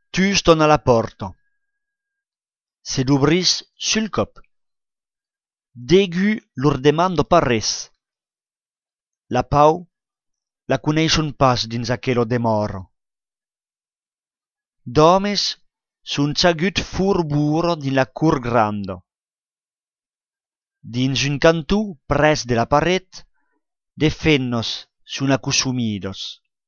Tuston a la porta. Se l'obris sul cop. D'egu lor demando pas res. La pau la coneisson pas dins aquelo demoro. D'homes sun ciagut furburo din la cur grando. Dins un cantù pres de la paret, de fennos sun accusumidos.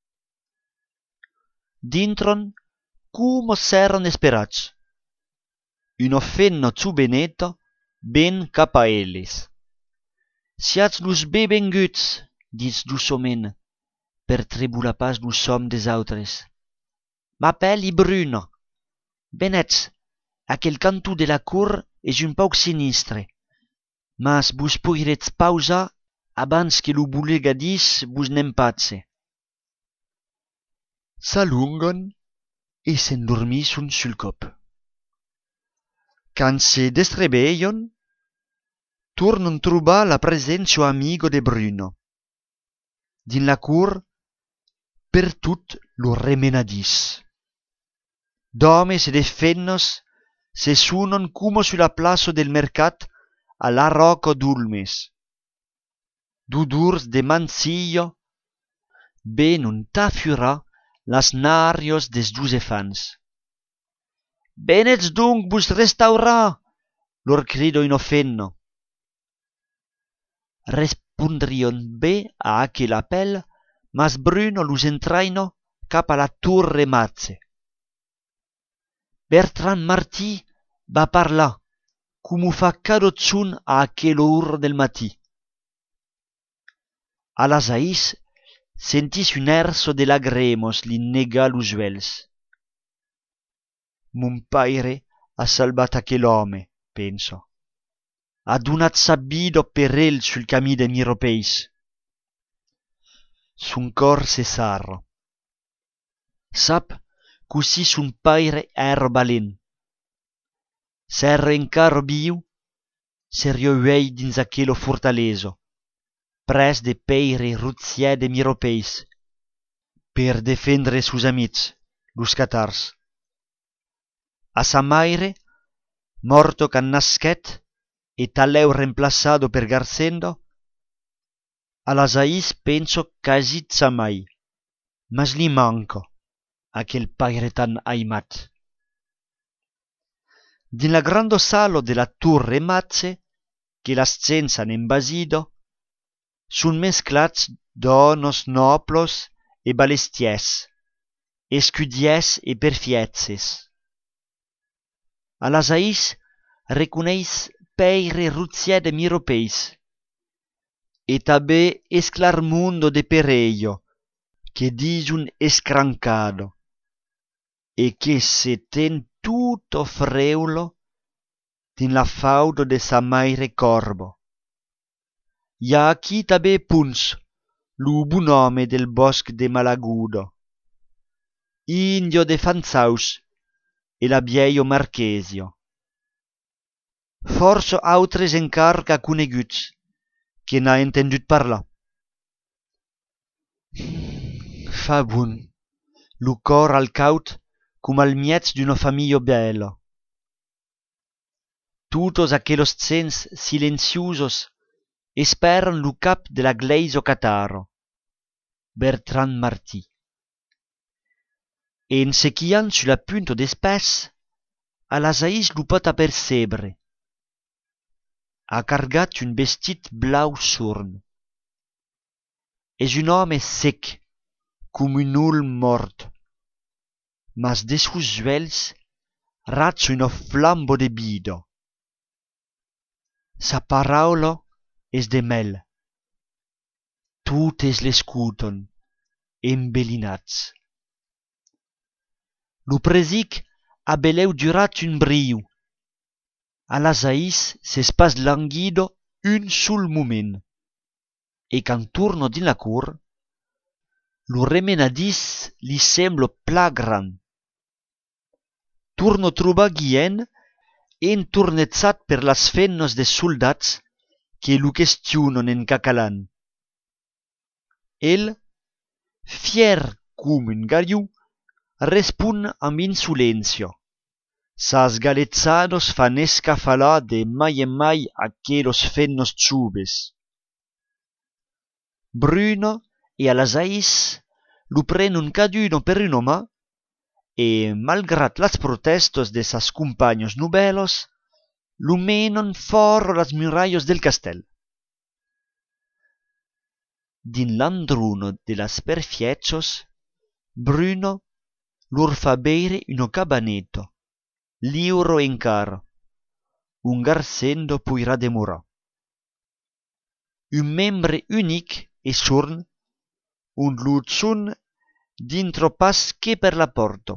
Dintron como s'èran esperats. Un fenno zu beneto ben cap a elles. Siatz los be benguts, dits dussoment, per trebular pas lo som des autres. M'appelli Bruno. Benetz, aquel cantù de la cur és un pauc sinistre, mas vos poiretz pausar abans que lo bulegadís vos n'empatze. S'allongan e s'endormisson sul cop. Quand se destrebeion, tornan trobar la presència amigo de Bruno. Din la cur, per tot lo remenadís. D'homes e de fennos se sunon como sulla plaça del mercat a la roca d'Ulmes. D'udurs de mancillo ben un tafura las narios des Giusefans. Benetz donc vos restaurar, lor crido in fenno. Respondrion bé a aquel appel, mas Bruno los entraino cap a la torre Matze. Bertrand Martí va parlar, como fa cada zun a aquella ora del matí. A las 6 sentis un erso de lagremos li nega los uels. Mon paire ha salvat aquell'home, penso. Ha donat sabido per el sul camí de miropeis. Son cor se sarra. Sap così son paire era balent. S'era encara viu, se riuei dins aquelo fortaleso, pres de peire rutier de miropeis, per defendre sus amics, los catars. A sa maire, morto can naschet, e taleu reemplaçado per Garcendo, a las 6 penso casitza mai, mas li manco, aquel paire tan aimat. Din la grande salo de la torre Matze, che la scienza n'embasido, sun mesclats donos noblos e balestiès, escudiès e perfietzes. A las 6 reconeis peire rutier de miropeis, e tabè esclarmundo de pereio, che disun escrancado, e che se ten tutto freulo din la faudo de sa maire corbo. Ja qui tabè Puns, lo bunome del bosc de Malagudo, Indio de Fanzaus e l'abieio Marchesio. Força autres encar qu'a coneguts, que n'ha entendut parlar. Fa bun, lo cor al caut com al miez d'una famiglia bella. Tutos aquellos cens silenciosos esperan lo cap de la gleiso cataro, Bertrand Martí. En sequian sulla punta d'espès, a las 6 lo pot apercebre. Ha cargat un vestit blau surn. És un home sec, com un ulm mort, mas de sus uels ratza una flambo de bido. Sa paraula és de mel. Totes l'escuton, embelinats. Lo presic ha beleu durat un briu. A las 6 s'es pas languido un sul moment. E quand torna din la cur, lo remenadís li sembla pla gran. Torna trobar Guillén entornetzat per las fennos des soldats que lo questionan en catalan. El, fier com un gariu, respun amb insolencio. Sas galetzados fan escafalar de mai e mai aquelos fennos txubes. Bruno e Alasais lu prenun caduno per una mà e, malgrat las protestos de sas cumpagnos nubelos, lu menon foro las muraios del castell. Din l'andruno de las perfietchos, Bruno lur fa beire uno cabaneto, liuro encara, un garcendo puira demora. Un membre unic e surn, un luzun dintro pas che per la porto.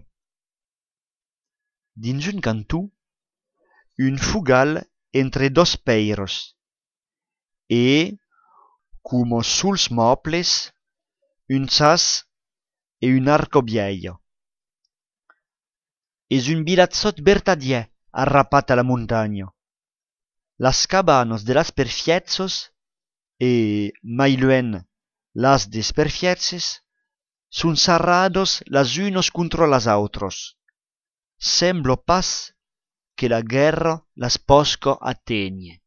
Dins un cantù, un fugal entre dos peiros e, como suls moples, un sas e un arcobiaio. Es un bilazzot bertadier arrapat a la montagna. Las cabanos de las perfietzos e, mai luen, las des perfietzes, sun sarrados las unos contro las autros. Semblo pas che la guerra las posco attegne.